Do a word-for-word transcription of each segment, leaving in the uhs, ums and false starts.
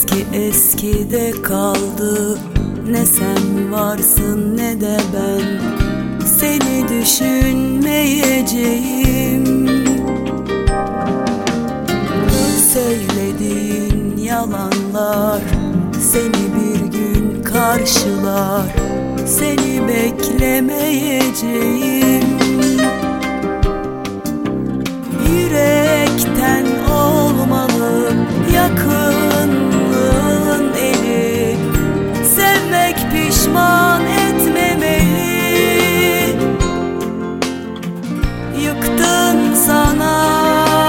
Eski eskide kaldı, ne sen varsın ne de ben. Seni düşünmeyeceğim. Söylediğin yalanlar seni bir gün karşılar. Seni beklemeyeceğim. Yürekten olmalı yakınlığın eli. Sevmek pişman etmemeli. Yıktın sana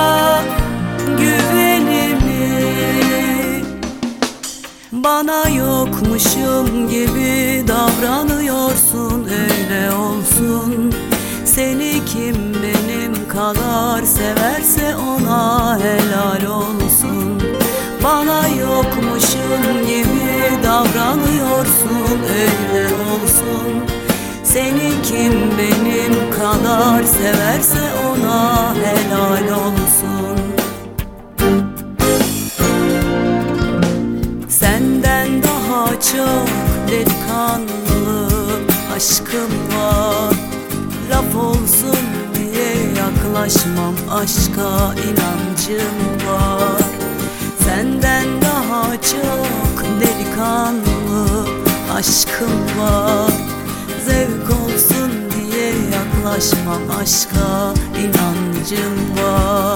güvenimi. Bana yokmuşum gibi davranıyorsun, öyle olsun. Seni kim benim kadar severse ona helal olsun. Bana yokmuşum gibi davranıyorsun, öyle olsun. Seni kim benim kadar severse ona helal olsun. Senden daha çok delikanlı aşkım var. Laf olsun diye yaklaşmam, aşka inancım var. Senden daha çok delikanlı aşkım var. Zevk olsun diye yaklaşmam, aşka inancım var.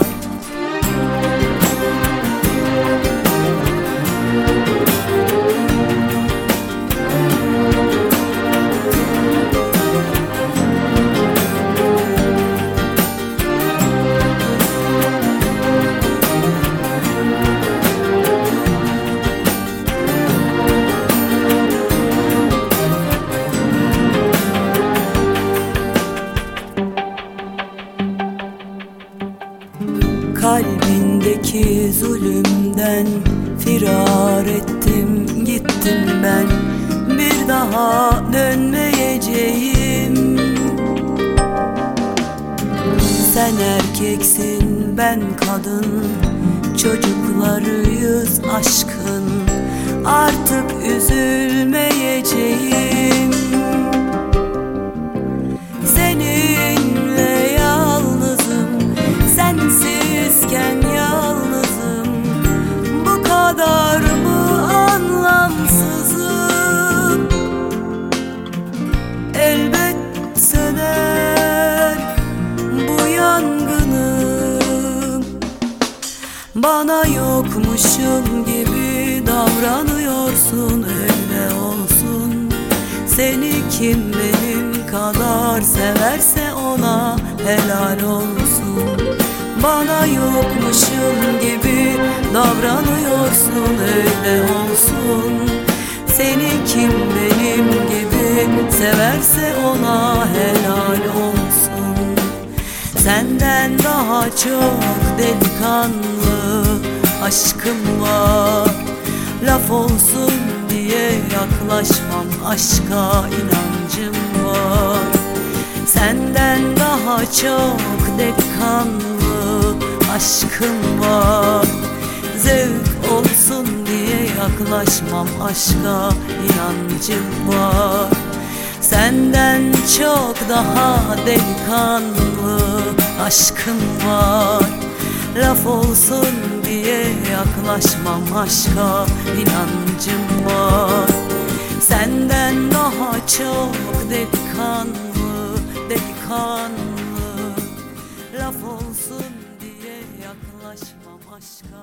Kalbindeki zulümden firar ettim, gittim ben. Bir daha dönmeyeceğim. Sen erkeksin, ben kadın. Çocuklarıyız aşkın. Artık üzülmeyeceğim. Seninle yalnızım, sensizken yalnızım. Bu kadar mı anlamsızım? Elbet söner bu yangınım. Bana yokmuşum gibi davranıyorsun, öyle olsun. Seni kim benim kadar severse ona helal olsun. Bana yokmuşum gibi davranıyorsun, öyle olsun. Seni kim benim gibi severse ona helal olsun. Senden daha çok delikanlı aşkım var. Laf olsun diye yaklaşmam, aşka inancım var. Senden daha çok delikanlı aşkım var. Zevk olsun diye yaklaşmam, aşka inancım var. Senden çok daha delikanlı aşkım var. Laf olsun diye yaklaşmam, aşka inancım var. Senden daha çok delikanlı, delikanlı. Laf olsun diye yaklaşmam, aşka